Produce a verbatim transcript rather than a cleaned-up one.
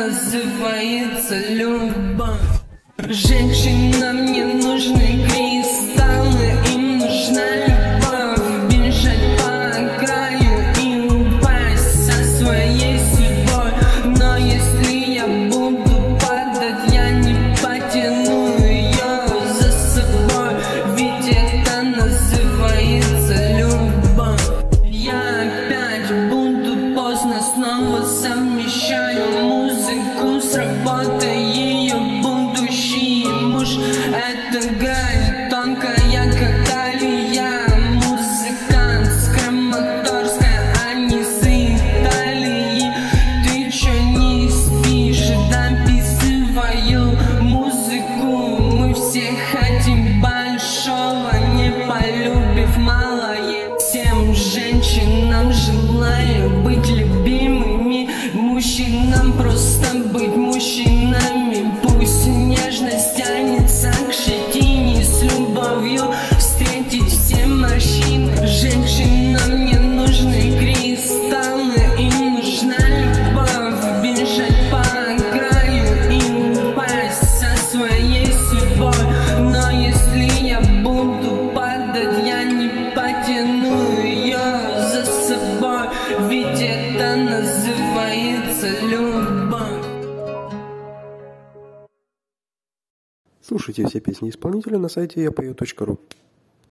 называется любовь. Женщинам не нужны кристаллы, им нужна любовь. Бежать по краю и упасть со своей судьбой. Но если я буду падать, я не потяну ее за собой. Ведь это называется любовь. Я опять буду поздно, снова совмещаю музыку с работой. Ее будущий муж — это грань тонкая, как талия. Музыкант с Краматорска, а не с Италии. Ты чё не спишь? Дописываю музыку. Мы все хотим большого, не полюбив малое. Всем женщинам желаю быть любимыми, мужчинам просто быть мужчинами. Пусть нежность тянется к щетине, с любовью встретить все морщины. Женщинам не нужны кристаллы, им нужна любовь. Бежать по краю и упасть со своей судьбой. Но если я буду падать, я не потяну ее за собой. Ведь это называется любовь. Слушайте все песни исполнителя на сайте я пою точка ру.